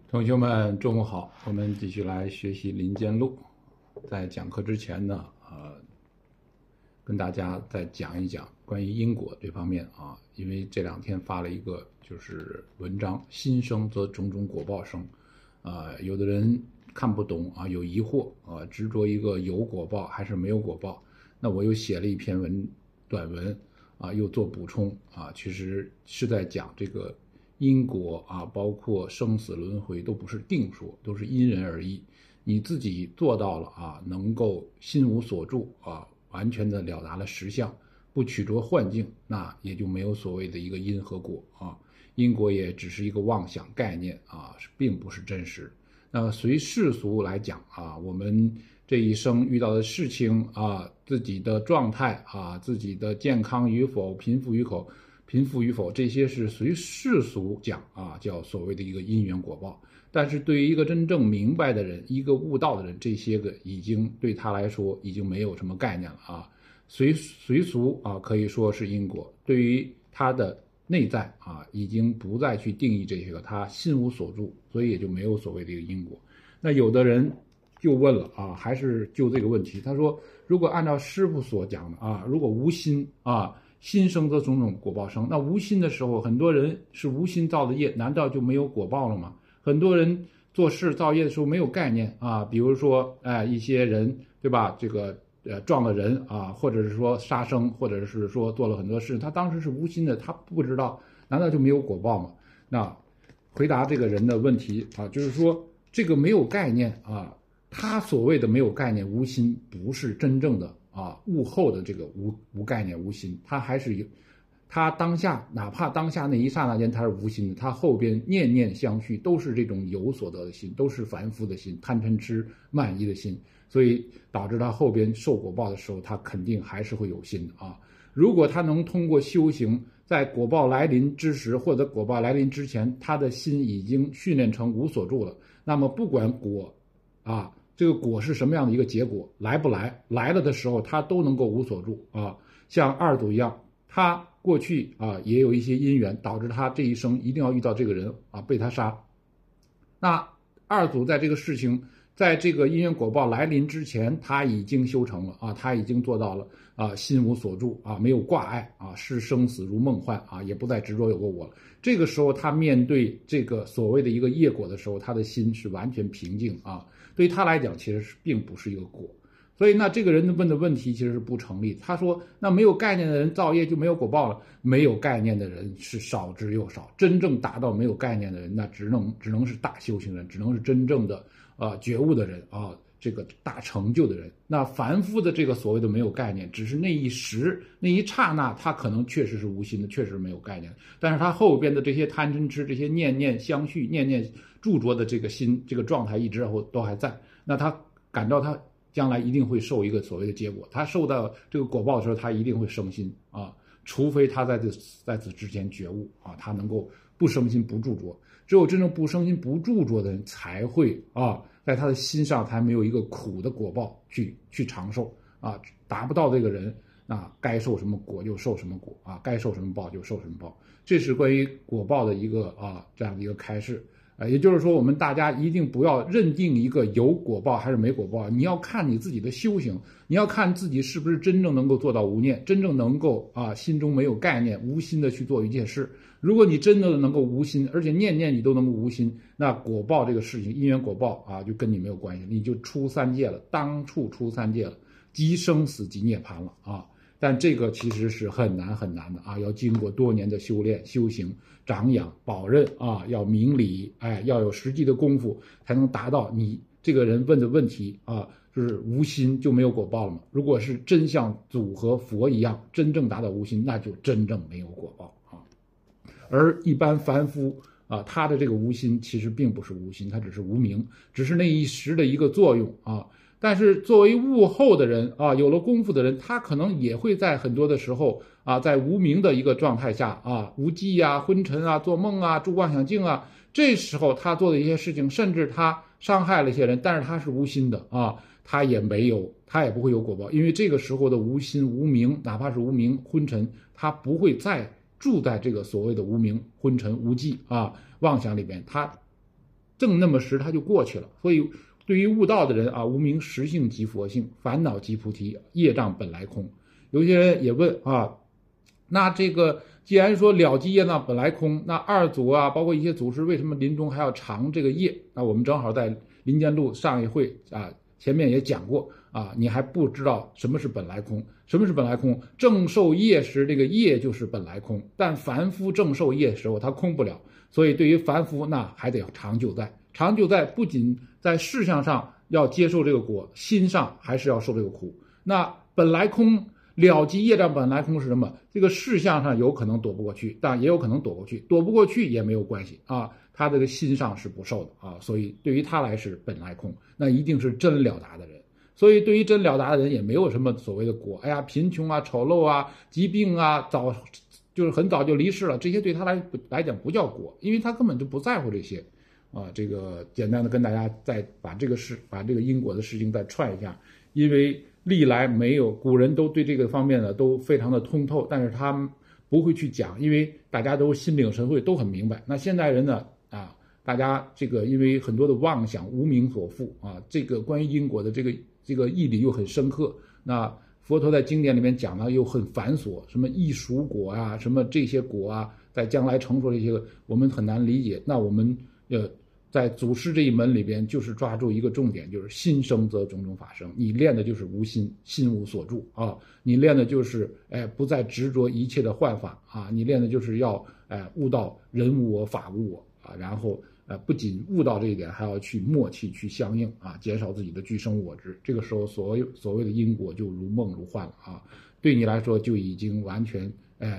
同学们，中午好！我们继续来学习《林间录》。在讲课之前呢，跟大家再讲一讲关于因果这方面啊，因为这2天发了一个就是文章，心生则种种果报生，有的人看不懂啊，有疑惑啊，执着一个有果报还是没有果报。那我又写了一篇短文啊，又做补充啊，其实是在讲这个因果啊，包括生死轮回都不是定数，都是因人而异。你自己做到了啊，能够心无所住啊，完全的了达了实相，不取着幻境，那也就没有所谓的一个因和果啊。因果也只是一个妄想概念啊，并不是真实。那随世俗来讲啊，我们这一生遇到的事情啊，自己的状态啊，自己的健康与否、贫富与否，这些是随世俗讲啊，叫所谓的一个因缘果报。但是对于一个真正明白的人，一个悟道的人，这些个已经对他来说已经没有什么概念了啊。随俗啊，可以说是因果，对于他的内在啊，已经不再去定义这些个，他心无所住，所以也就没有所谓的一个因果。那有的人就问了啊，还是就这个问题，他说，如果按照师父所讲的啊，如果无心啊，心生则种种果报生，那无心的时候，很多人是无心造的业，难道就没有果报了吗？很多人做事造业的时候没有概念啊，比如说一些人对吧，这个撞了人啊，或者是说杀生，或者是说做了很多事，他当时是无心的，他不知道，难道就没有果报吗？那回答这个人的问题啊，就是说这个没有概念啊，他所谓的没有概念无心，不是真正的啊悟后的这个无概念无心，他还是有。他当下哪怕当下那一刹那间他是无心的，他后边念念相续都是这种有所得的心，都是凡夫的心，贪嗔痴慢疑的心，所以导致他后边受果报的时候，他肯定还是会有心的啊。如果他能通过修行，在果报来临之时或者果报来临之前，他的心已经训练成无所住了，那么不管这个果是什么样的一个结果，来不来，来了的时候他都能够无所住啊。像二祖一样，他过去啊也有一些因缘，导致他这一生一定要遇到这个人啊，被他杀。那二祖在这个事情，在这个因缘果报来临之前，他已经修成了啊，他已经做到了啊，心无所住啊，没有挂碍啊，视生死如梦幻啊，也不再执着有个我了。这个时候，他面对这个所谓的一个业果的时候，他的心是完全平静啊。对于他来讲，其实并不是一个果。所以那这个人问的问题其实是不成立。他说，那没有概念的人造业就没有果报了？没有概念的人是少之又少，真正达到没有概念的人，那只能是大修行人，只能是真正的觉悟的人啊，这个大成就的人。那凡夫的这个所谓的没有概念，只是那一时那一刹那，他可能确实是无心的，确实没有概念，但是他后边的这些贪嗔痴，这些念念相续、念念著着的这个心，这个状态一直都还在。那他感到他将来一定会受一个所谓的结果，他受到这个果报的时候，他一定会生心啊，除非他在此之前觉悟啊，他能够不生心不著着。只有真正不生心不著着的人，才会啊，在他的心上才没有一个苦的果报去长寿啊，达不到这个人啊，该受什么果就受什么果啊，该受什么报就受什么报。这是关于果报的一个这样的一个开示。也就是说，我们大家一定不要认定一个有果报还是没果报，你要看你自己的修行，你要看自己是不是真正能够做到无念，真正能够心中没有概念，无心的去做一件事。如果你真的能够无心，而且念念你都能够无心，那果报这个事情，因缘果报就跟你没有关系，你就出三界了，当处出三界了，即生死即涅槃了啊。但这个其实是很难很难的啊，要经过多年的修炼、修行、长养、保任啊，要明理，要有实际的功夫，才能达到你这个人问的问题啊，就是无心就没有果报了嘛。如果是真像祖和佛一样，真正达到无心，那就真正没有果报啊。而一般凡夫啊，他的这个无心其实并不是无心，他只是无明，只是那一时的一个作用啊。但是作为悟后的人啊，有了功夫的人，他可能也会在很多的时候啊，在无明的一个状态下啊，无记啊、昏沉啊、做梦啊、住妄想境啊，这时候他做的一些事情，甚至他伤害了一些人，但是他是无心的啊，他也不会有果报，因为这个时候的无心无明，哪怕是无明昏沉，他不会再住在这个所谓的无明昏沉无记妄想里边，他正那么时，它就过去了。所以对于悟道的人啊，无名实性即佛性，烦恼即菩提，业障本来空。有些人也问啊，那这个既然说了即业障本来空，那二祖啊，包括一些祖师，为什么临终还要偿这个业？那我们正好在林间录上一会啊，前面也讲过啊，你还不知道什么是本来空。什么是本来空？正受业时，这个业就是本来空，但凡夫正受业的时候，他空不了。所以对于凡夫，那还得长久在。长久在不仅在事项上要接受这个果，心上还是要受这个苦。那本来空了即业障本来空是什么？这个事项上有可能躲不过去，但也有可能躲过去，躲不过去也没有关系啊，他这个心上是不受的啊，所以对于他来是本来空，那一定是真了达的人。所以对于真了达的人也没有什么所谓的果，哎呀，贫穷啊、丑陋啊、疾病啊，就是很早就离世了，这些对他来讲不叫果，因为他根本就不在乎这些啊。这个简单的跟大家再把这个因果的事情再串一下，因为历来没有古人都对这个方面呢都非常的通透，但是他们不会去讲，因为大家都心领神会，都很明白。那现代人呢啊，大家这个因为很多的妄想无明所缚啊，这个关于因果的这个义理又很深刻，那佛陀在经典里面讲的又很繁琐，什么异熟果啊，什么这些果啊，在将来成熟这些个我们很难理解。那我们在祖师这一门里边，就是抓住一个重点，就是心生则种种法生。你练的就是无心，心无所住啊！你练的就是不再执着一切的幻法啊！你练的就是要悟到人无我，法无我啊！然后不仅悟到这一点，还要去默契去相应啊，减少自己的俱生我执。这个时候所谓的因果就如梦如幻了啊！对你来说就已经完全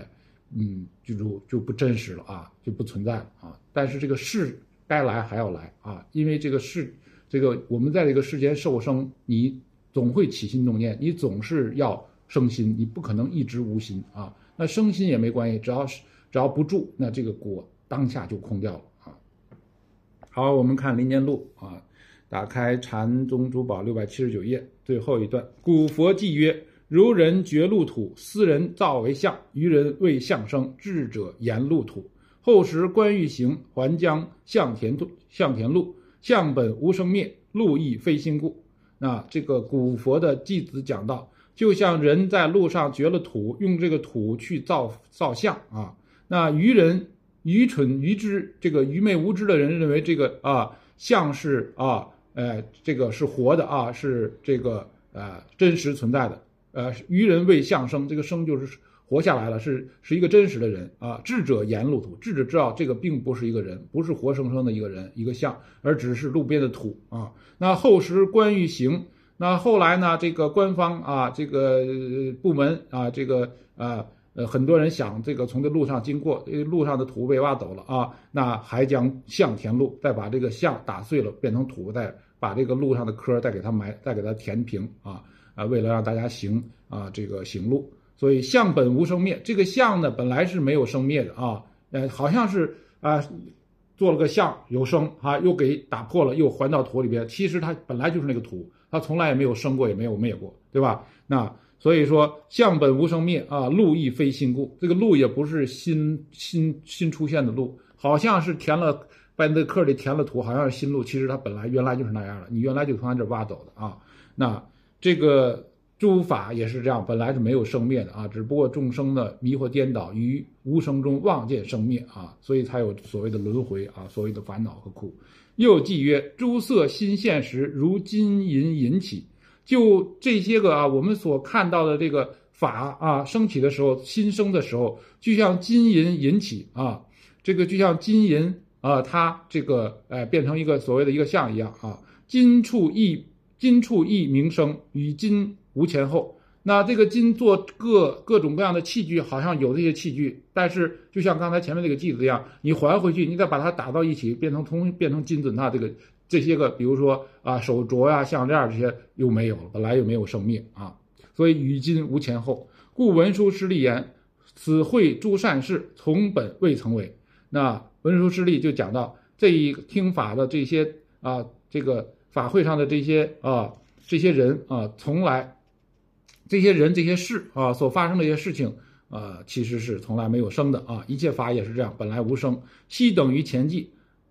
就不真实了啊，就不存在了啊！但是这个事该来还要来啊，因为这个我们在这个世间受生，你总会起心动念，你总是要生心，你不可能一直无心啊。那生心也没关系，只要不住，那这个果当下就空掉了啊。好，我们看《林间录》啊，打开禅宗珠宝679页最后一段，古佛记曰：如人觉路土，斯人造为相，愚人为相生，智者言路土。后时观欲行，还将向田路，相本无生灭，路亦非心故。那这个古佛的偈子讲到，就像人在路上掘了土，用这个土去造像啊。那愚蠢愚知，这个愚昧无知的人认为这个像是这个是活的啊，是这个真实存在的。愚人为相生，这个生就是活下来了，是一个真实的人啊。智者言路土，智者知道这个并不是一个人，不是活生生的一个人一个像，而只是路边的土啊。那后时观欲行，那后来呢，这个官方啊，这个部门啊，这个很多人想这个从这路上经过，路上的土被挖走了啊，那还将向填路，再把这个像打碎了变成土，再把这个路上的坑再给它填平啊，为了让大家行路。所以相本无生灭，这个相呢本来是没有生灭的啊，好像是做了个相有生啊，又给打破了，又还到土里边，其实它本来就是那个土，它从来也没有生过，也没有灭过，对吧？那所以说相本无生灭啊，路亦非心故，这个路也不是新出现的路，好像是把你的壳里填了土，好像是新路，其实它原来就是那样的，你原来就从它这挖走的啊。那这个诸法也是这样，本来是没有生灭的啊，只不过众生的迷惑颠倒于无生中妄见生灭啊，所以才有所谓的轮回啊，所谓的烦恼和苦。又记曰：诸色新现时，如金银引起。就这些个我们所看到的这个法升起的时候，新生的时候，就像金银引起啊，这个就像金银它这个变成一个所谓的一个像一样啊，金处亦名生，与金无前后。那这个金做各种各样的器具，好像有这些器具，但是就像刚才前面这个句子一样，你还回去，你再把它打到一起，变成金子，那这些个，比如说手镯呀、项链这些又没有了，本来又没有生命啊，所以与金无前后。故文殊师利言：此会诸善事，从本未曾为。那文殊师利就讲到这一听法的这些这个法会上的这些人从来这些人这些事所发生的一些事情其实是从来没有生的啊，一切法也是这样，本来无生。悉等于前记，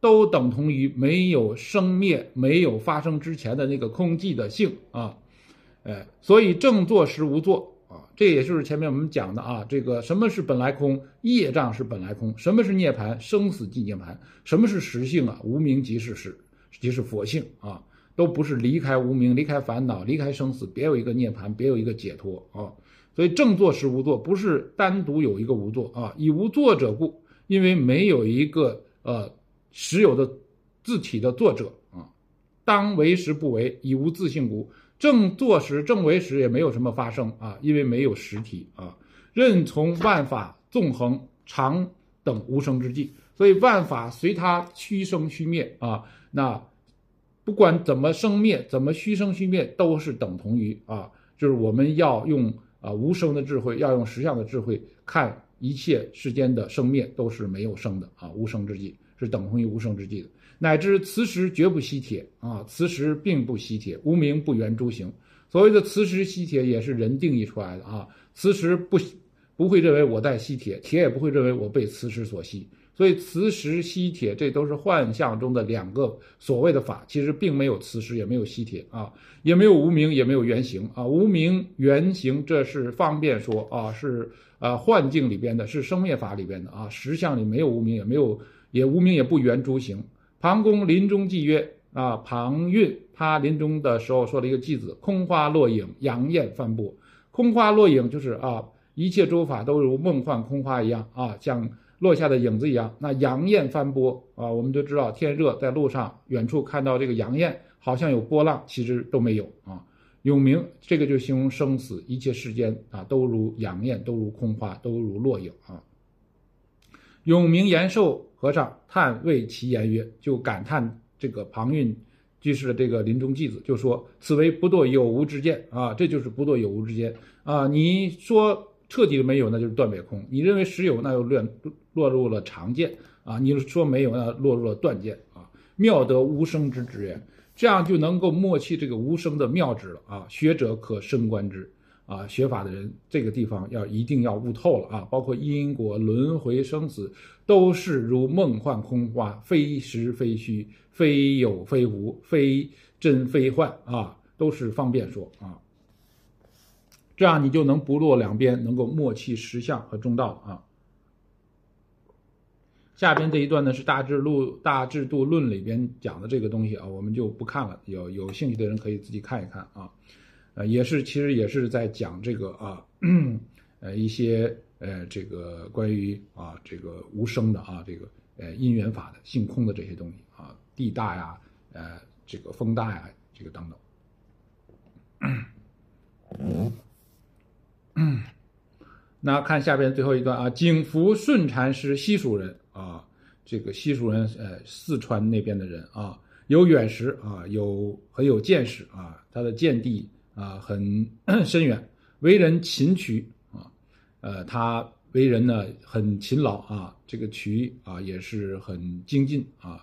都等同于没有生灭、没有发生之前的那个空寂的性啊。所以正坐时无坐啊，这也就是前面我们讲的啊，这个什么是本来空？业障是本来空。什么是涅槃？生死即涅槃。什么是实性啊？无明即是实，即是佛性啊，都不是离开无明、离开烦恼、离开生死，别有一个涅槃，别有一个解脱啊。所以正坐时无坐，不是单独有一个无坐啊，以无坐者故，因为没有一个实有的自体的作者啊，当为时不为，以无自性故。正坐时、正为时也没有什么发生啊，因为没有实体啊。任从万法纵横常等无生之际，所以万法随它虚生虚灭啊，那不管怎么生灭，怎么虚生虚灭，都是等同于啊，就是我们要用无生的智慧，要用实相的智慧看一切世间的生灭都是没有生的啊，无生之际是等同于无生之际的。乃至此时绝不吸铁啊，此时并不吸铁，无明不圆诸行。所谓的此时吸铁也是人定义出来的啊，此时不会认为我在吸铁，铁也不会认为我被此时所吸。所以此时吸铁这都是幻象中的两个所谓的法，其实并没有此时，也没有吸铁啊，也没有无明，也没有圆行啊。无明圆行这是方便说啊，是幻境里边的，是生灭法里边的啊，实相里没有无明，也无明也不圆诸行。庞公临终偈曰啊，庞蕴他临终的时候说了一个偈子：空花落影，阳焰翻波。空花落影就是啊，一切诸法都如梦幻空花一样啊，像落下的影子一样。那阳焰翻波啊，我们都知道天热，在路上远处看到这个阳焰，好像有波浪，其实都没有啊。永明这个就形容生死，一切世间啊，都如阳焰，都如空花，都如落影啊。永明延寿和尚叹谓其言曰，就感叹这个庞蕴居士的这个临终偈子，就说此为不堕有无之见啊，这就是不堕有无之见啊。你说彻底的没有，那就是断灭空；你认为实有，那又落入了常见啊；你说没有，那落入了断见啊。妙得无生之知也，这样就能够默契这个无生的妙旨了啊。学者可深观之。啊，学法的人这个地方一定要悟透了啊！包括因果、轮回、生死，都是如梦幻空花，非实非虚，非有非无，非真非幻啊，都是方便说啊。这样你就能不落两边，能够默契实相和中道啊。下边这一段呢是大智度论里边讲的这个东西啊，我们就不看了，有兴趣的人可以自己看一看啊。其实也是在讲这个啊，一些这个关于啊这个无生的啊这个因缘法的性空的这些东西啊，地大呀，这个风大呀，这个等等。那看下边最后一段啊，景福顺禅师西蜀人啊，这个西蜀人四川那边的人啊，有远识啊，很有见识啊，他的见地啊，很深远，为人勤渠啊，他为人呢很勤劳啊，这个渠啊也是很精进啊。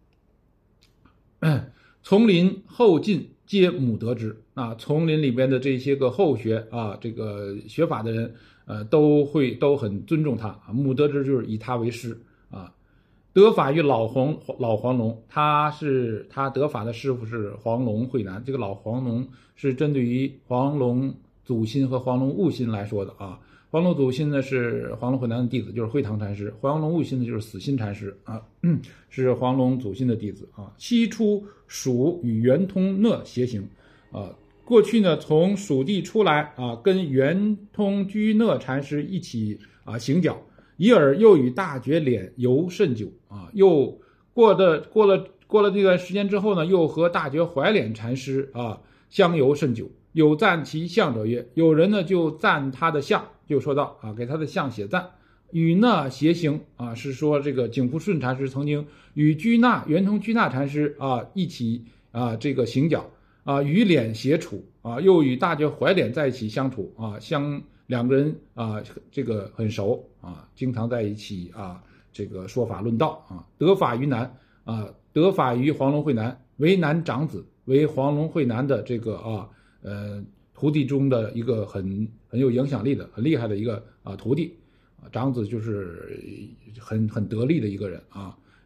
丛林后进皆母得之啊，丛林里边的这些个后学啊，这个学法的人，都很尊重他啊，母得之就是以他为师啊。得法于老黄龙，他得法的师傅是黄龙慧南。这个老黄龙是针对于黄龙祖心和黄龙悟心来说的啊。黄龙祖心呢是黄龙慧南的弟子，就是慧堂禅师；黄龙悟心呢就是死心禅师啊，是黄龙祖心的弟子啊。西出蜀与圆通讷偕行啊，过去呢从蜀地出来啊，跟圆通居讷禅师一起啊行脚。以尔又与大觉敛游甚久啊，又过了这段时间之后呢，又和大觉怀敛禅师啊相游甚久。有赞其相者曰，有人呢就赞他的相，就说到啊，给他的相写赞。与讷偕行啊，是说这个景福顺禅师曾经与圆通居那禅师啊一起啊这个行脚啊，与敛偕处啊，又与大觉怀敛在一起相处啊，两个人啊，这个很熟啊，经常在一起啊，这个说法论道啊。得法于南啊，得法于黄龙慧南，为南长子，为黄龙慧南的这个徒弟中的一个很有影响力的、很厉害的一个徒弟啊。长子就是很得力的一个人啊。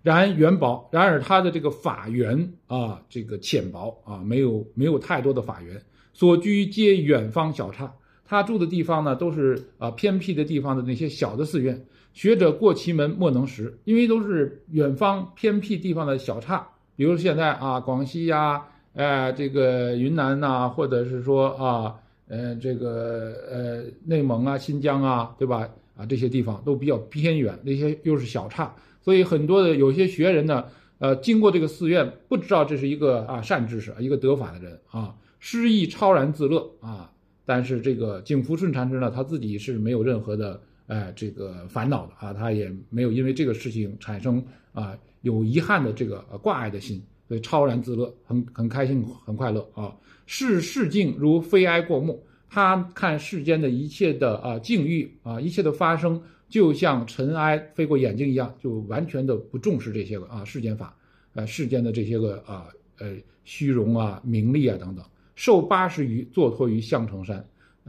然而他的这个法源啊，这个浅薄啊，没有太多的法源，所居皆远方小刹。他住的地方呢，都是偏僻的地方的那些小的寺院，学者过其门莫能识，因为都是远方偏僻地方的小刹，比如现在啊，广西呀，这个云南呐，或者是说啊，这个内蒙啊、新疆啊，对吧？啊，这些地方都比较偏远，那些又是小刹，所以很多的有些学人呢，经过这个寺院，不知道这是一个善知识，一个得法的人啊，失意超然自乐啊。但是这个景福顺禅师呢，他自己是没有任何的这个烦恼的啊，他也没有因为这个事情产生有遗憾的这个挂碍的心，所以超然自乐，很开心，很快乐啊。视世境如非埃过目，他看世间的一切的境遇啊，一切的发生，就像尘埃飞过眼睛一样，就完全的不重视这些个世间法，世间的这些个虚荣啊、名利啊等等。寿80余，坐脱于象城山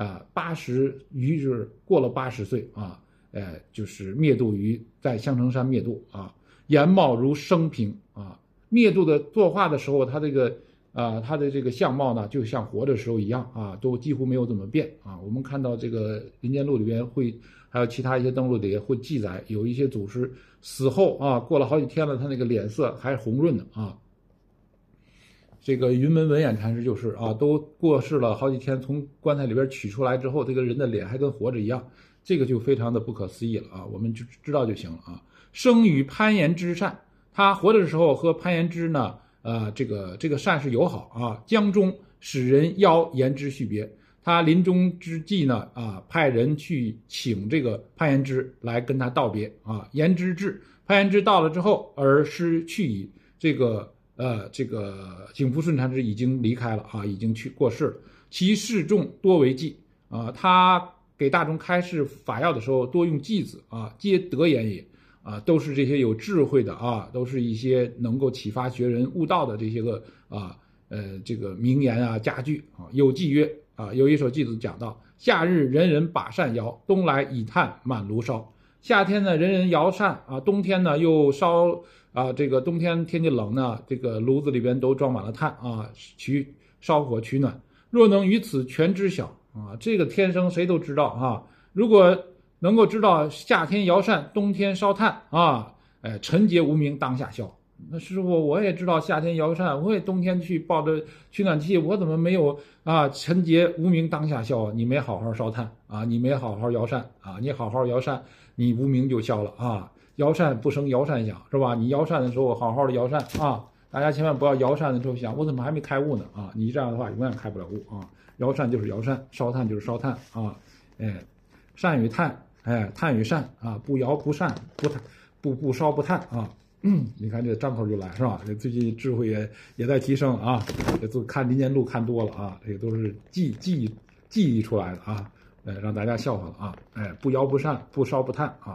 ，80余就是过了80岁啊，就是灭度于在象城山灭度啊。颜貌如生平啊，灭度的作画的时候，他的这个相貌呢，就像活着时候一样啊，都几乎没有怎么变啊。我们看到这个《林间录》里边还有其他一些登录里会记载，有一些祖师死后啊，过了好几天了，他那个脸色还是红润的啊。这个云门文偃禅师就是都过世了好几天，从棺材里边取出来之后，这个人的脸还跟活着一样，这个就非常的不可思议了啊，我们就知道就行了啊。生与攀岩之善，他活着的时候和攀岩之呢，这个善是友好啊。江中使人邀言之续别，他临终之际呢，派人去请这个攀岩之来跟他道别啊。言之至，攀岩之到了之后，而失去矣。这个景福顺禅师已经离开了啊，已经过世了。其示众多为偈啊，他给大众开示法要的时候多用偈子啊，皆德言也啊，都是这些有智慧的啊，都是一些能够启发学人悟道的这些个这个名言啊佳句啊。有偈曰啊，有一首偈子讲到：夏日人人把扇摇，冬来以炭满炉烧。夏天呢，人人摇扇啊，冬天呢又烧这个冬天天气冷呢，这个炉子里边都装满了炭啊，烧火取暖。若能于此全知晓啊，这个天生谁都知道啊。如果能够知道夏天摇扇，冬天烧炭啊，晨节无名当下消。那师傅，我也知道夏天摇扇，我也冬天去抱着取暖器，我怎么没有晨节无名当下消？你没好好烧炭啊，你没好好摇扇啊，你好好摇扇，你无名就消了啊。摇扇不生摇扇响，是吧？你摇扇的时候好好的摇扇啊，大家千万不要摇扇的时候想我怎么还没开悟呢啊！你这样的话永远开不了悟啊！摇扇就是摇扇，烧炭就是烧炭啊，扇与炭，炭与扇啊，不摇不扇不烧不炭啊。你看这张口就来是吧？最近智慧也在提升啊，这都看《林间录》看多了啊，这个都是记忆出来的啊，让大家笑话了啊，不摇不扇不烧不炭啊。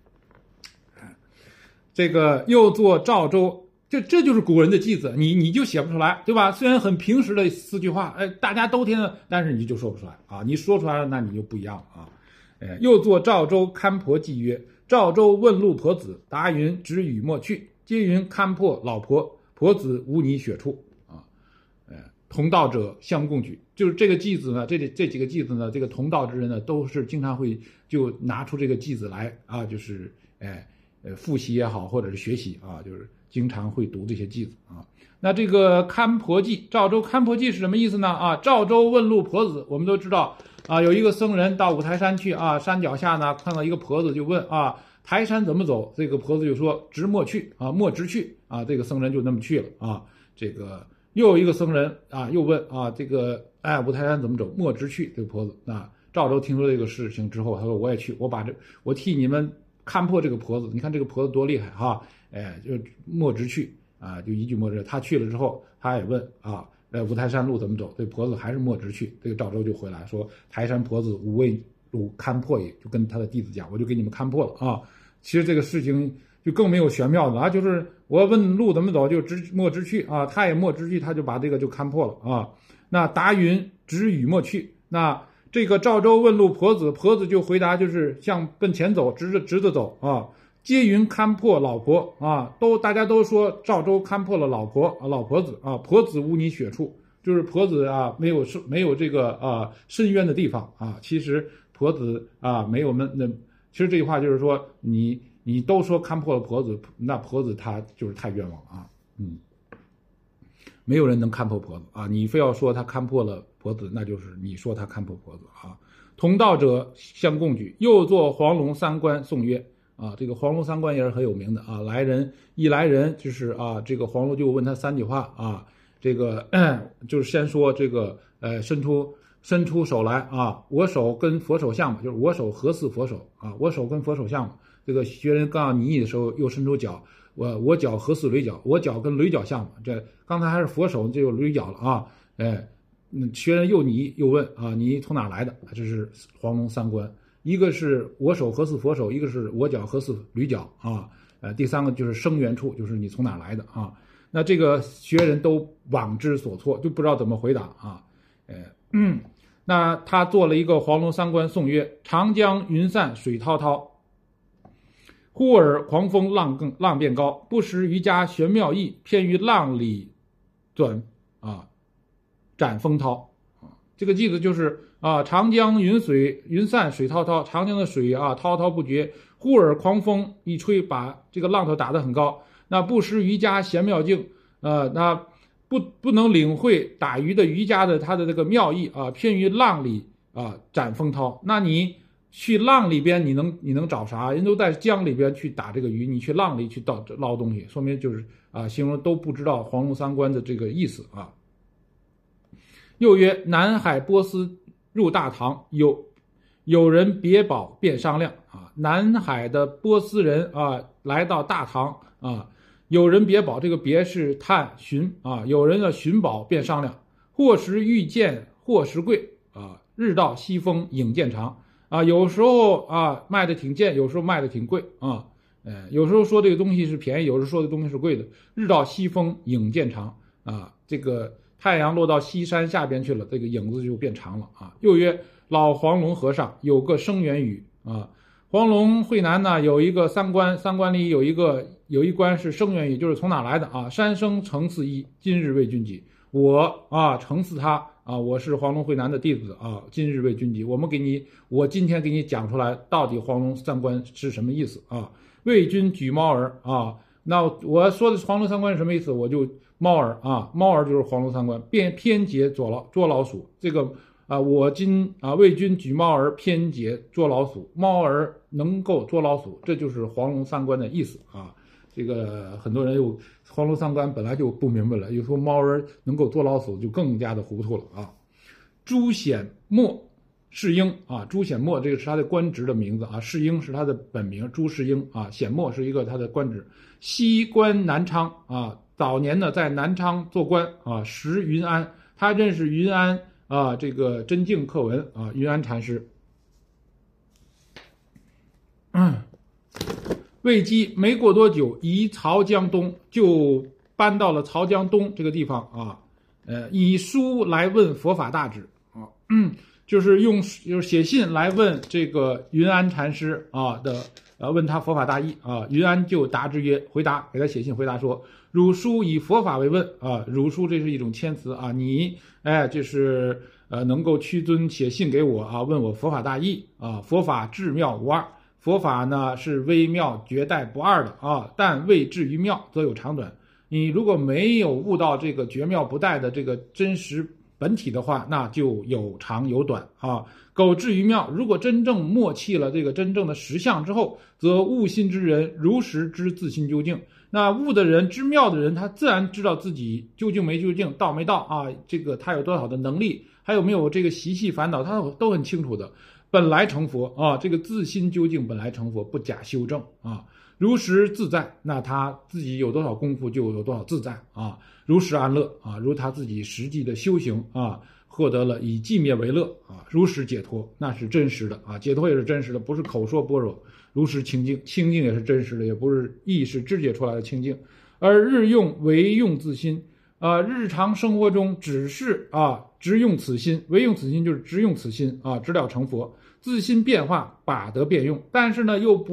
这个又作赵州，这就是古人的偈子，你就写不出来，对吧？虽然很平实的4句话，大家都听了，但是你就说不出来啊！你说出来了，那你就不一样了啊！又作赵州堪婆偈曰：赵州问路婆子，答云：只与莫去。皆云堪破老婆，婆子无泥血处啊！同道者相共举，就是这个偈子呢，这几个偈子呢，这个同道之人呢，都是经常会就拿出这个偈子来啊，就是复习也好，或者是学习啊，就是经常会读这些偈子啊。那这个堪婆偈，赵州堪婆偈是什么意思呢？啊，赵州问路婆子，我们都知道啊，有一个僧人到五台山去啊，山脚下呢看到一个婆子，就问啊，台山怎么走？这个婆子就说直莫去啊，莫直去啊。这个僧人就那么去了啊。这个又有一个僧人啊，又问啊，这个五台山怎么走？莫直去。这个婆子啊，赵州听说这个事情之后，他说我也去，我替你们看破这个婆子，你看这个婆子多厉害哈！就莫直去啊，就一句莫直。他去了之后，他也问啊，五台山路怎么走？这婆子还是莫直去。这个赵州就回来说，台山婆子无为路勘破也，就跟他的弟子讲，我就给你们勘破了啊。其实这个事情就更没有玄妙的啊，就是我问路怎么走，就莫直去啊，他也莫直去，他就把这个就勘破了啊。那答云直与莫去，那这个赵州问路婆子，婆子就回答就是向奔前走，直着走啊。 皆云看破老婆啊，大家都说赵州看破了老婆子啊，婆子无你血处，就是婆子啊没有这个深渊的地方啊。其实婆子啊没有其实这句话就是说你都说看破了婆子，那婆子她就是太冤枉啊。没有人能看破婆子啊！你非要说他看破了婆子，那就是你说他看破婆子啊。同道者相共举，又作黄龙三官颂曰啊，这个黄龙三官也是很有名的啊。一来人就是啊，这个黄龙就问他3句话啊，这个就是先说这个伸出手来啊，我手跟佛手像嘛，就是我手何似佛手啊，我手跟佛手像嘛。这个学人刚要拟的时候，又伸出脚。我脚何似驴脚？我脚跟驴脚像嘛？这刚才还是佛手，就有驴脚了啊！学人又拟又问啊，你从哪来的？这是黄龙三官，一个是我手何似佛手，一个是我脚何似驴脚啊！第3个就是生源处，就是你从哪来的啊？那这个学人都枉之所措，就不知道怎么回答啊！那他做了一个黄龙三官颂曰：长江云散水滔滔。忽而狂风浪变高，不识渔家玄妙意，偏于浪里展风涛。这个句子就是啊，长江云散水滔滔，长江的水啊滔滔不绝，忽而狂风一吹，把这个浪头打得很高。那不识渔家玄妙境，那不能领会打鱼的渔家的他的这个妙意啊，偏于浪里展风涛。那你去浪里边，你能找啥？人都在江里边去打这个鱼，你去浪里去捞东西，说明就是形容都不知道黄龙三官的这个意思啊。又曰：南海波斯入大唐，有人别宝便商量啊。南海的波斯人啊来到大唐啊，有人别宝，这个别是探寻啊，有人要寻宝便商量，或时遇见，或时贵啊，日到西风影渐长。有时候卖的挺贱，有时候卖的挺贵啊，有时候说这个东西是便宜，有时候说的东西是贵的。日到西风影渐长啊，这个太阳落到西山下边去了，这个影子就变长了啊。又曰：老黄龙和尚有个生源语啊，黄龙会南呢有一个三官，三官里有一官是生源语，就是从哪来的啊？山生诚似一，今日为君己。我诚似他。我是黄龙会南的弟子啊，今日为君己。我今天给你讲出来，到底黄龙三官是什么意思啊？为君举猫儿啊，那我说的黄龙三官是什么意思？我就猫儿啊，猫儿就是黄龙三官，偏劫捉老鼠。这个我为君举猫儿，偏劫捉老鼠，猫儿能够捉老鼠，这就是黄龙三官的意思啊。这个很多人黄龙三官本来就不明白了，又说猫儿能够捉老鼠，就更加的糊涂了啊。朱显墨世英啊，朱显墨这个是他的官职的名字啊，世英是他的本名，朱世英啊，显墨是一个他的官职。西官南昌啊，早年呢在南昌做官啊，识云安，他认识云安这个真净课文啊，云安禅师。魏姬没过多久，移曹江东，就搬到了曹江东这个地方啊。以书来问佛法大旨啊，就是写信来问这个云安禅师问他佛法大意啊。云安就答之曰：给他写信回答说，汝书以佛法为问啊，汝书这是一种谦辞啊，你就是能够屈尊写信给我啊，问我佛法大意啊，佛法至妙无二。佛法呢是微妙绝代不二的啊，但未至于妙则有长短。你如果没有悟到这个绝妙不殆的这个真实本体的话，那就有长有短啊。苟至于妙，如果真正默契了这个真正的实相之后，则悟心之人如实知自心究竟。那悟的人知妙的人，他自然知道自己究竟没究竟，到没到啊？这个他有多少的能力，还有没有这个习气烦恼，他都很清楚的。本来成佛啊，这个自心究竟本来成佛，不假修正啊，如实自在，那他自己有多少功夫就有多少自在啊，如实安乐啊，如他自己实际的修行啊，获得了以寂灭为乐啊，如实解脱，那是真实的啊，解脱也是真实的，不是口说般若，如实清净，清净也是真实的，也不是意识知觉出来的清净，而日用唯用自心。日常生活中只是直用此心，唯用此心就是直用此心啊，直了成佛，自心变化，把得变用。但是呢，又不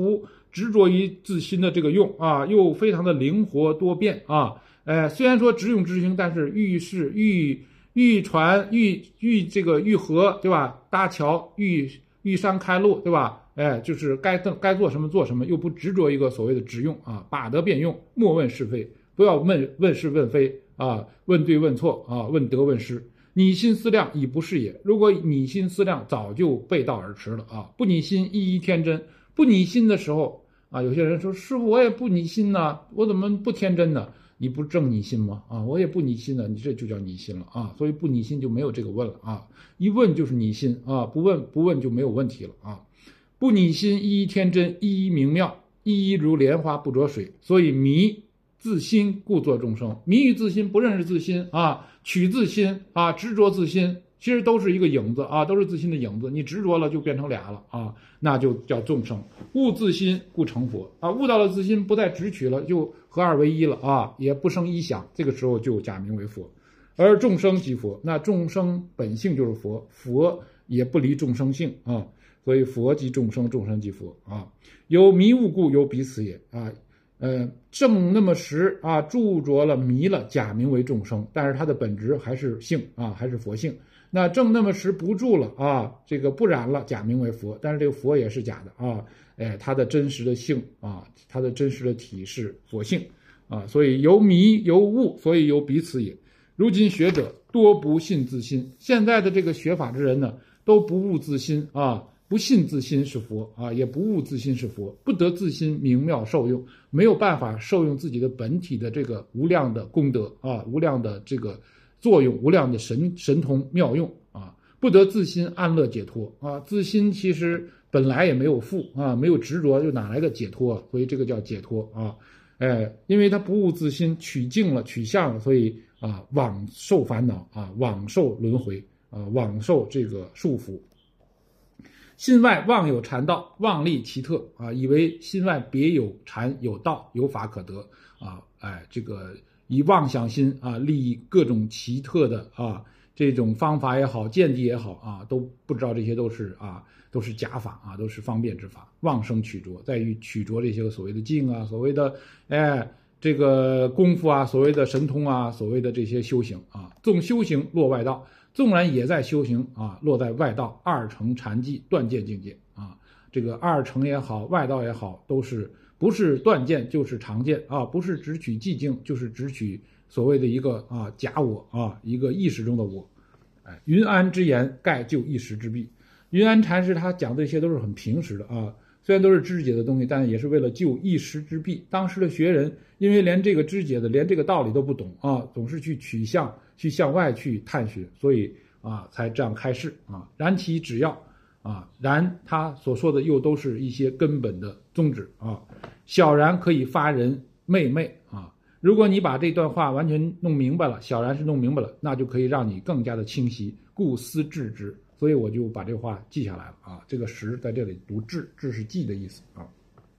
执着于自心的这个用啊，又非常的灵活多变啊。虽然说直用直行，但是遇事遇船这个遇河，对吧？搭桥遇山开路，对吧？就是该做什么做什么，又不执着一个所谓的直用啊，把得便用，莫问是非，不要问是问非啊，问对问错啊，问得问失。拟心思量已不是也。如果拟心思量，早就背道而驰了啊！不拟心，一天真。不拟心的时候啊，有些人说：“师傅，我也不拟心呢，我怎么不天真呢？”你不正拟心吗？啊，我也不拟心呢，你这就叫拟心了啊！所以不拟心就没有这个问了啊，一问就是拟心啊，不问就没有问题了啊！不拟心，一天真，一明妙，一如莲花不着水。所以迷自心，故作众生。迷于自心，不认识自心啊，取自心啊，执着自心，其实都是一个影子啊，都是自心的影子。你执着了，就变成俩了啊，那就叫众生。悟自心，故成佛啊。悟到了自心，不再执取了，就合二为一了啊，也不生一想，这个时候就假名为佛。而众生即佛，那众生本性就是佛，佛也不离众生性啊。所以佛即众生，众生即佛啊。有迷悟故，有彼此也啊。正那么时啊，著着了迷了，假名为众生，但是它的本质还是性啊，还是佛性。那正那么时不住了啊，这个不染了，假名为佛，但是这个佛也是假的啊。它的真实的性啊，它的真实的体是佛性啊。所以由迷由悟，所以由彼此也。如今学者多不信自心，现在的这个学法之人呢，都不悟自心啊。不信自心是佛啊，也不悟自心是佛，不得自心明妙受用，没有办法受用自己的本体的这个无量的功德啊，无量的这个作用，无量的神通妙用啊，不得自心安乐解脱啊，自心其实本来也没有缚啊，没有执着，又哪来的解脱啊？所以这个叫解脱啊，因为他不悟自心，取境了，取向了，所以啊，枉受烦恼啊，枉受轮回啊，枉受这个束缚。心外妄有禅道，妄立奇特啊，以为心外别有禅有道有法可得啊，这个以妄想心啊立各种奇特的啊这种方法也好，见地也好啊，都不知道这些都是假法啊，都是方便之法，妄生取着，在于取着这些个所谓的境啊，所谓的这个功夫啊，所谓的神通啊，所谓的这些修行啊，纵修行落外道。纵然也在修行啊，落在外道，二乘禅寂断见境界啊，这个二乘也好，外道也好，都是不是断见就是常见啊，不是只取寂静，就是只取所谓的一个假我啊，一个意识中的我。云安之言，盖就一时之弊。云安禅师他讲这些都是很平实的啊，虽然都是知解的东西，但也是为了救一时之弊。当时的学人因为连这个知解的，连这个道理都不懂啊，总是去取向，去向外去探寻，所以才这样开示啊。然其只要然他所说的又都是一些根本的宗旨啊。小然可以发人昧啊。如果你把这段话完全弄明白了，小然是弄明白了，那就可以让你更加的清晰，故思治之。所以我就把这话记下来了啊。这个时在这里读治，治是记的意思啊。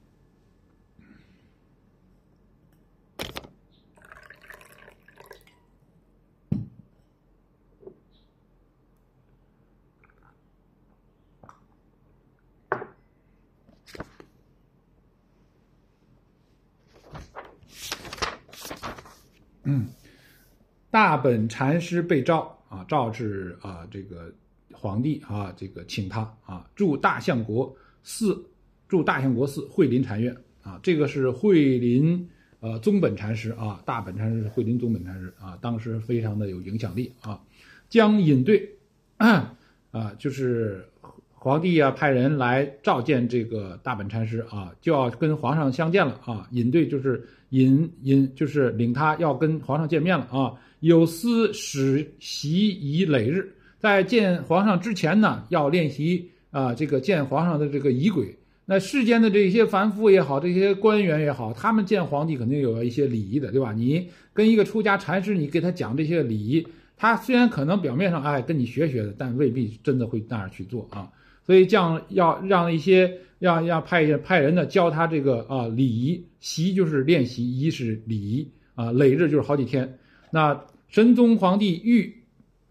大本禅师被召啊，召是这个皇帝啊，这个请他啊，驻大相国寺慧林禅院啊，这个是慧林宗本禅师啊，大本禅师是慧林宗本禅师啊，当时非常的有影响力啊，将引队就是皇帝派人来召见这个大本禅师啊，就要跟皇上相见了啊，引队就是就是领他要跟皇上见面了啊。有司使习以累日，在见皇上之前呢，要练习这个见皇上的这个仪轨。那世间的这些凡夫也好，这些官员也好，他们见皇帝肯定有一些礼仪的，对吧？你跟一个出家禅师，你给他讲这些礼仪，他虽然可能表面上跟你学的，但未必真的会那样去做啊。所以这样要让一些要派人呢教他这个礼仪，习就是练习，仪是礼仪啊，累日就是好几天。那神宗皇帝欲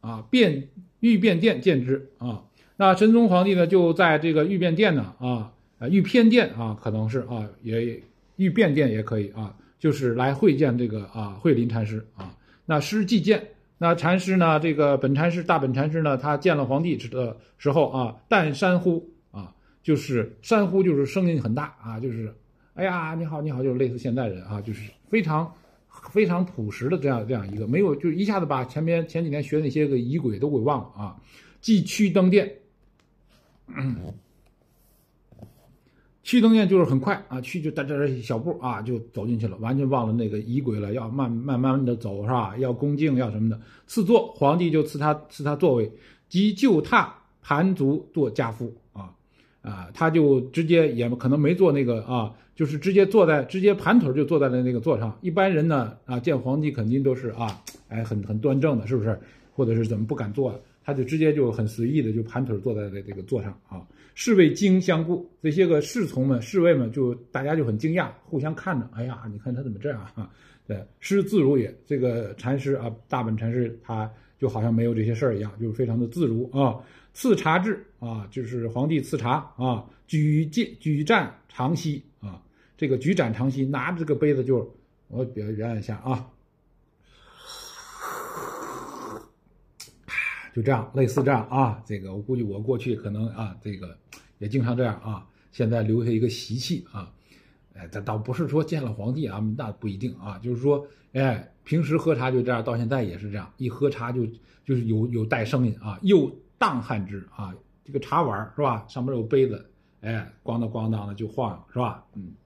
变殿见之啊，那神宗皇帝呢就在这个御便殿呢御偏殿啊，可能是啊，也御便殿也可以啊，就是来会见这个慧林禅师啊。那师既见，那禅师呢，这个大本禅师呢，他见了皇帝的时候啊，但山呼啊，就是山呼就是声音很大啊，就是哎呀你好你好，就是类似现代人啊，就是非常朴实的这样一个，没有就一下子把前几年学的那些个仪轨都给忘了啊。即趋登殿。趋登殿就是很快啊，去就带着小步啊就走进去了，完全忘了那个仪轨了，要慢慢的走是吧？要恭敬要什么的。赐座，皇帝就赐他座位，即就榻盘足做家夫他就直接也可能没坐那个就是直接盘腿就坐在了那个座上。一般人呢见皇帝肯定都是很端正的，是不是？或者是怎么不敢坐，他就直接就很随意的就盘腿坐在这个座上啊。侍卫惊相顾，这些个侍卫们就大家就很惊讶，互相看着，哎呀，你看他怎么这样啊？对，师自如也。这个禅师大本禅师他就好像没有这些事儿一样，就是非常的自如啊。赐茶至就是皇帝赐茶啊，举盏长息啊，这个举盏长息，拿着这个杯子就我表演一下啊。就这样，类似这样啊，这个我估计我过去可能这个也经常这样啊。现在留下一个习气啊，这倒不是说见了皇帝那不一定啊，就是说，平时喝茶就这样，到现在也是这样，一喝茶就是有带声音啊，又荡汗之啊，这个茶碗是吧，上面有杯子，咣当咣当的就晃是吧？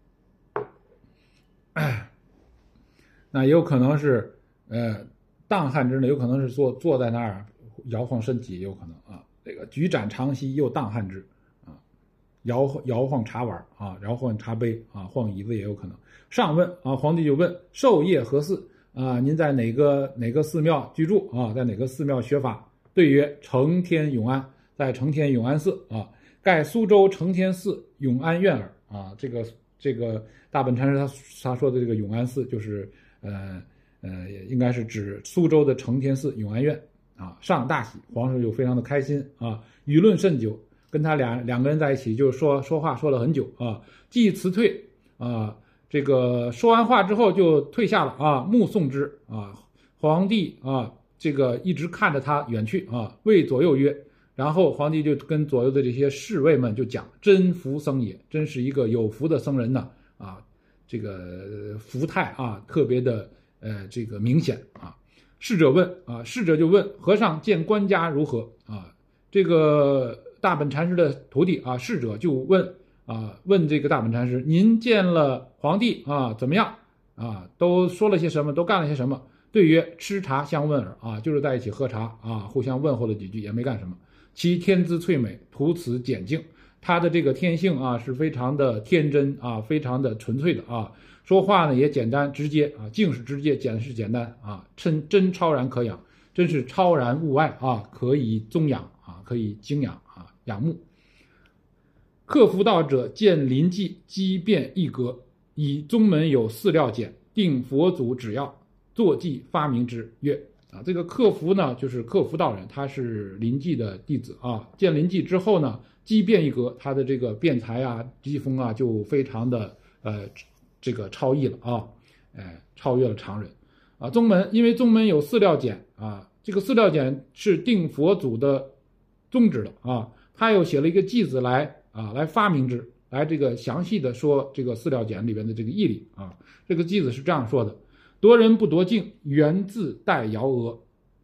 那也有可能是荡汗之呢，有可能是坐在那儿。摇晃身体也有可能这个举盏长息又荡汗之摇晃茶碗摇晃茶杯晃椅子也有可能。上问皇帝就问授业何寺您在哪个寺庙居住在哪个寺庙学法？对曰承天永安，在承天永安寺盖苏州承天寺永安院耳这个大本禅师他说的这个永安寺就是应该是指苏州的承天寺永安院。上大喜，皇上就非常的开心舆论甚久，跟他两个人在一起就说话说了很久既辞退这个说完话之后就退下了目送之皇帝这个一直看着他远去谓左右曰，然后皇帝就跟左右的这些侍卫们就讲，真福僧也，真是一个有福的僧人呢这个福态特别的这个明显侍者问侍者就问和尚见官家如何这个大本禅师的徒弟侍者就问这个大本禅师，您见了皇帝怎么样都说了些什么，都干了些什么？对曰吃茶相问耳就是在一起喝茶互相问候了几句，也没干什么。其天资翠美，图此简净，他的这个天性是非常的天真非常的纯粹的说话呢也简单直接静是直接，简是简单真超然可养，真是超然物外可以宗养可以敬仰仰慕。克服道者见临济机变一格，以宗门有饲料简，定佛祖旨要，作记发明之曰这个克服呢就是克服道人，他是临济的弟子见临济之后呢，机变一格，他的这个辩才机锋就非常的这个超逸了超越了常人宗门因为宗门有饲料简这个饲料简是定佛祖的宗旨的他又写了一个偈子来发明之，来这个详细的说这个饲料简里边的这个义理这个偈子是这样说的：夺人不夺境，源自带摇额，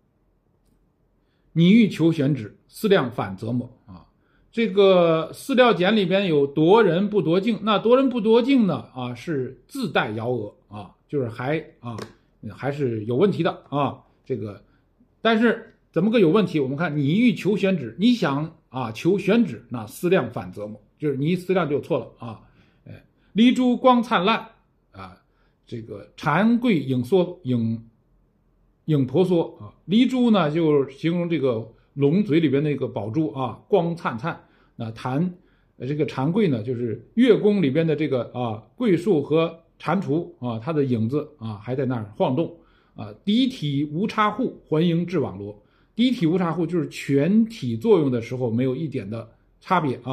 你欲求选旨，思量反则抹这个饲料简里边有夺人不夺境，那夺人不夺境呢是自带摇额就是还是有问题的这个，但是怎么个有问题？我们看你欲求选旨，你想求选旨，那思量反则抹，就是你一思量就错了离珠光灿烂这个蝉贵影婆娑离珠呢就是形容这个龙嘴里边那个宝珠光灿灿。那这个蝉桂呢就是月宫里边的这个桂树和蟾蜍它的影子还在那儿晃动敌体无差户，还应至网罗。敌体无差户就是全体作用的时候没有一点的差别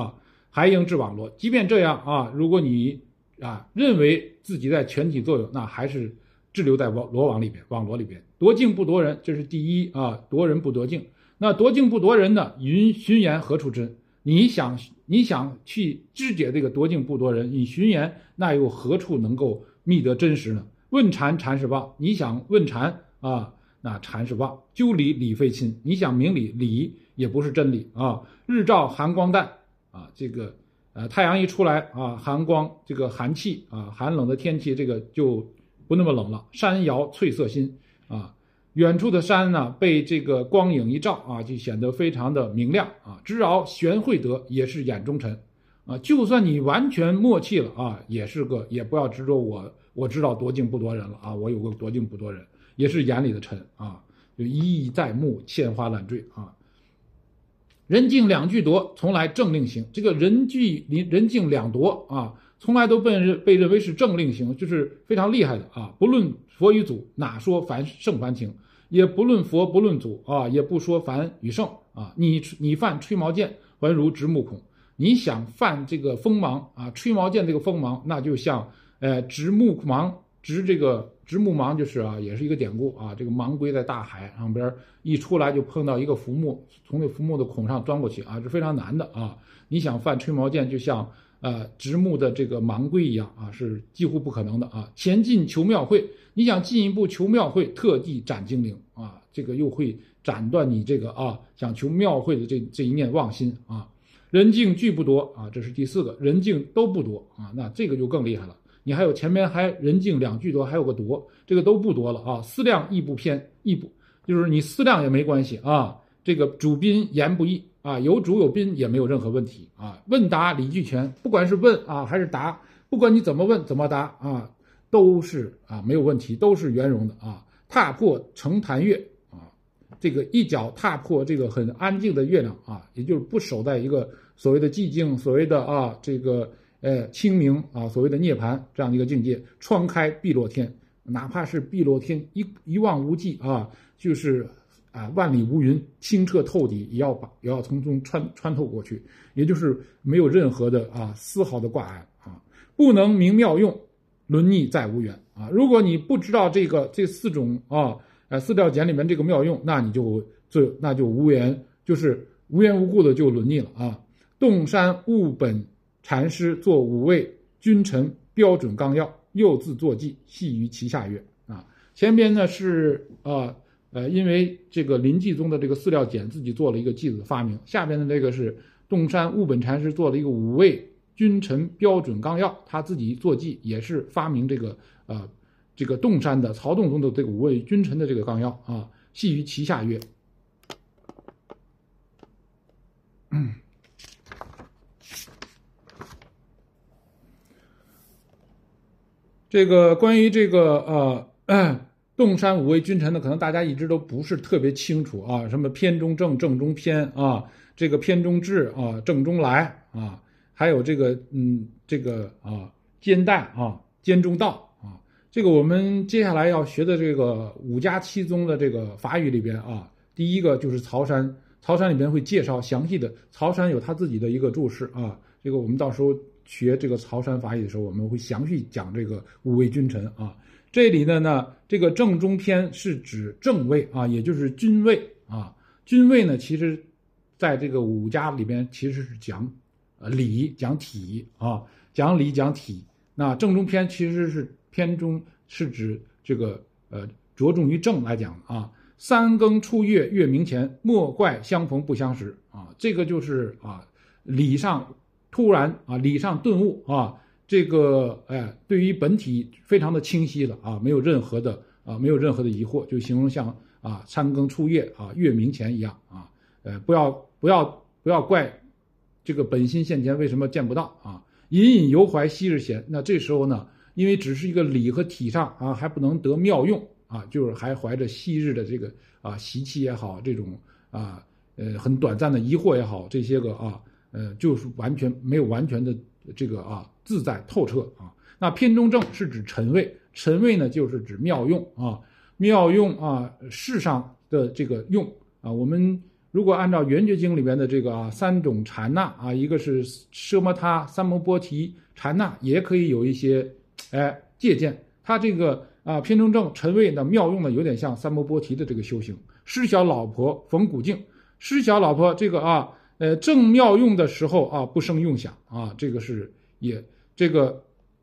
还应治网罗。即便这样啊，如果你认为自己在全体作用，那还是滞留在网罗里边。夺境不夺人，这是第一啊，夺人不夺境。那夺境不夺人呢？循言何处真？你想去肢解这个夺境不夺人，你循言那又何处能够觅得真实呢？问禅，禅是妄。你想问禅啊，那禅是妄。究理，理非亲。你想明理，理也不是真理啊。日照寒光淡啊，这个太阳一出来啊，寒光这个寒气啊，寒冷的天气这个就不那么冷了。山摇翠色新啊，远处的山呢被这个光影一照啊，就显得非常的明亮啊。知熬玄会得，也是眼中尘啊。就算你完全默契了啊，也不要执着我知道夺境不夺人了啊，我有个夺境不夺人，也是眼里的尘啊。就一意在目，牵花揽坠啊。人境两俱夺，从来正令行。这个人境两夺啊，从来都被认为是正令行，就是非常厉害的啊。不论佛与祖，哪说圣凡情？也不论佛，不论祖啊，也不说凡与圣啊。你犯吹毛剑，还如直目孔。你想犯这个锋芒啊，吹毛剑这个锋芒，那就像直目芒，直目芒就是啊，也是一个典故啊。这个芒龟在大海上边一出来就碰到一个浮木，从那浮木的孔上钻过去啊，是非常难的啊。你想犯吹毛剑，就像直目的这个芒龟一样啊，是几乎不可能的啊。前进求妙慧，你想进一步求妙慧，特地斩精灵啊，这个又会斩断你这个想求妙慧的这一念妄心啊。人境俱不夺啊，这是第四个，人境都不夺啊，那这个就更厉害了。你还有前面还人境两俱夺，还有个夺，这个都不夺了啊。思量亦不偏，就是你思量也没关系啊。这个主宾言不义啊，有主有宾也没有任何问题啊。问答理俱全，不管是问啊还是答，不管你怎么问怎么答啊，都是没有问题，都是圆融的啊。踏破成潭月啊，这个一脚踏破这个很安静的月亮啊，也就是不守在一个所谓的寂静，所谓的这个清明啊，所谓的涅槃这样的一个境界。窗开碧落天，哪怕是碧落天一望无际啊，就是万里无云，清澈透底，也要从中穿透过去，也就是没有任何的丝毫的挂碍啊。不能明妙用，沦逆再无缘啊。如果你不知道这四种四调简里面这个妙用，那就无缘，就是无缘无故的就沦逆了啊。洞山悟本禅师作五位君臣标准纲要，又自作记，系于其下曰啊。前边呢是因为这个临济宗的这个四料简自己做了一个记子的发明，下边的这个是洞山悟本禅师做了一个五位君臣标准纲要，他自己做记也是发明这个洞山的曹洞宗的这个五位君臣的这个纲要啊，系于其下曰。这个关于这个洞山五位君臣呢，可能大家一直都不是特别清楚啊，什么偏中正，正中偏啊，这个偏中至啊，正中来啊，还有这个兼代啊，兼中道啊，这个我们接下来要学的这个五家七宗的这个法语里边啊，第一个就是曹山里边会介绍详细的，曹山有他自己的一个注释啊，这个我们到时候学这个曹山法语的时候，我们会详细讲这个五位君臣啊。这里的呢，这个正中偏是指正位啊，也就是君位啊。君位呢，其实在这个五家里边其实是讲理、讲体啊，讲理讲体。那正中偏其实是偏中，是指这个着重于正来讲啊。三更出月，月明前，莫怪相逢不相识啊。这个就是理上突然理上顿悟啊。这个对于本体非常的清晰了啊，没有任何的疑惑，就形容像三更出月啊，月明前一样啊。不要怪这个本心现前为什么见不到啊？隐隐犹怀昔日闲。那这时候呢，因为只是一个理和体上还不能得妙用啊，就是还怀着昔日的这个习气也好，这种很短暂的疑惑也好，这些个就是没有完全的这个自在透彻啊。那偏中正是指臣位，臣位呢就是指妙用啊，妙用世上的这个用啊。我们如果按照圆觉经里面的这个三种禅那啊，一个是奢摩他、三摩波提禅那，也可以有一些借鉴。他这个偏中正陈位呢妙用的有点像三摩波提的这个修行。施小老婆逢古镜，施小老婆这个正妙用的时候不生用想这个是也这个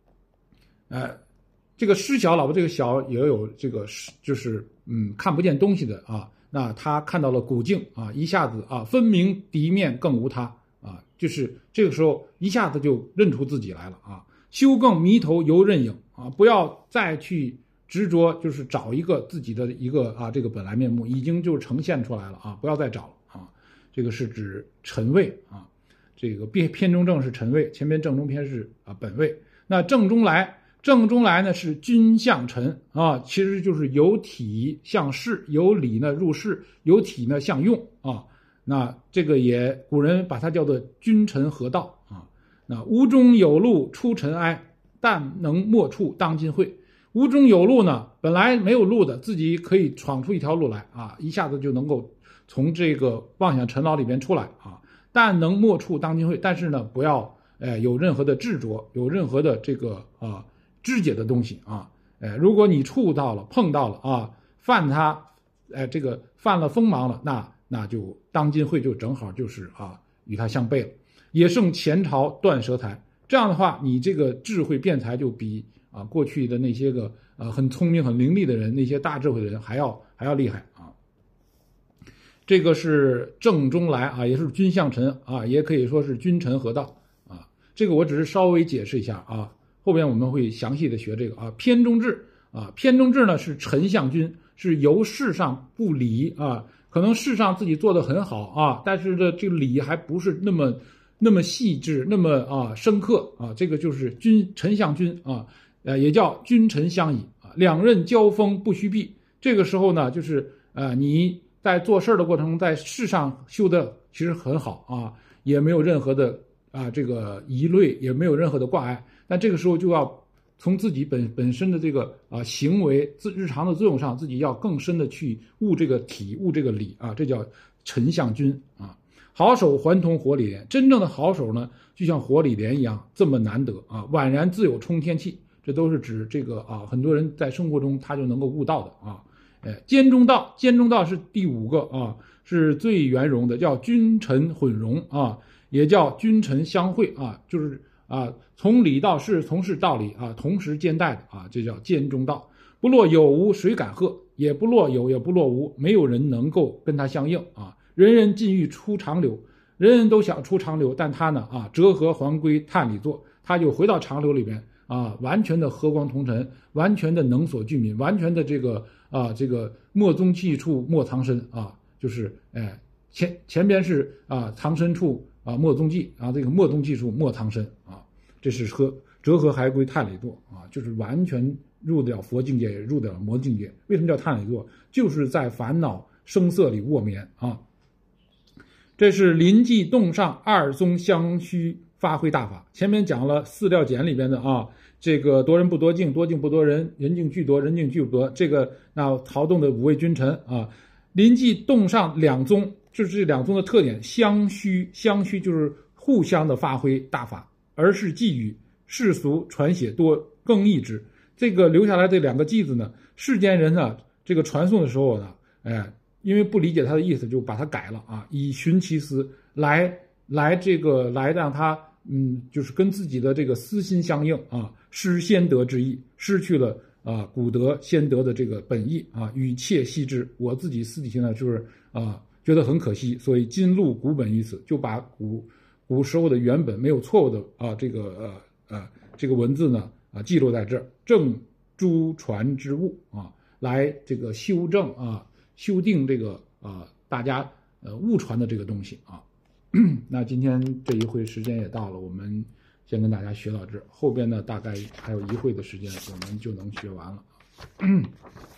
这个施小老婆这个小也有这个就是看不见东西的那他看到了古镜一下子分明敌面更无他就是这个时候一下子就认出自己来了修更迷头犹认影不要再去执着，就是找一个自己的一个这个本来面目，已经就呈现出来了不要再找了这个是指辰位这个偏中正是辰位，前边正中偏是本位。那正中来呢是君向辰其实就是由体向事，由理呢入事，由体呢向用那这个古人把它叫做君臣合道那屋中有路出尘埃，但能莫处当今会。屋中有路呢，本来没有路的，自己可以闯出一条路来一下子就能够从这个妄想尘劳里边出来但能莫处当今会。但是呢，不要有任何的执着，有任何的这个肢解的东西如果你触到了、碰到了犯它这个犯了锋芒了，那就当今会就正好就是与它相悖了。也胜前朝断舌才，这样的话，你这个智慧辩才就比过去的那些个很聪明很伶俐的人，那些大智慧的人还要厉害这个是正中来也是君向辰也可以说是君臣合道这个我只是稍微解释一下后边我们会详细的学这个偏中至偏中至呢是臣向君，是由事上不理可能事上自己做得很好但是这个理还不是那么细致，那么深刻这个就是臣向君也叫君臣相倚两刃交锋不虚避。这个时候呢，就是你在做事的过程中，在事上修的其实很好也没有任何的这个疑虑，也没有任何的挂碍。但这个时候就要从自己本身的这个行为日常的作用上，自己要更深的去悟这个体，悟这个理这叫臣向君好手还同火里莲，真正的好手呢，就像火里莲一样这么难得宛然自有冲天气。这都是指这个很多人在生活中他就能够悟到的兼中道是第5个是最圆融的，叫君臣混融也叫君臣相会就是从理到事，从事到理同时兼带的这叫兼中道。不落有无谁敢贺，也不落有也不落无，没有人能够跟他相应人人尽欲出长流，人人都想出长流，但他呢折合还归探里坐，他就回到长流里边完全的和光同尘，完全的能所具民，完全的这个莫踪迹处莫藏身就是前边是藏身处莫踪迹这个莫踪迹处莫藏身这是折合还归探里坐就是完全入得了佛境界，也入得了魔境界。为什么叫探里坐？就是在烦恼声色里卧眠这是临济洞上二宗相须发挥大法。前面讲了四料简里边的这个夺人不夺境，夺境不夺人，人境俱夺，人境俱不夺。这个那曹洞的5位君臣临济洞上两宗，就是这两宗的特点，相须就是互相的发挥大法，而是寄语世俗传写多更易之。这个留下来这2个偈子呢，世间人呢这个传诵的时候呢因为不理解他的意思，就把它改了以寻其思来让他就是跟自己的这个私心相应失先得之意，失去了古德先得的这个本意与切惜之。我自己私底下呢就是觉得很可惜，所以今录古本于此，就把古时候的原本没有错误的这个文字呢记录在这儿，正诸传之物来这个修正修订这个大家误传的这个东西那今天这一会时间也到了，我们先跟大家学到这儿，后边呢大概还有1会的时间我们就能学完了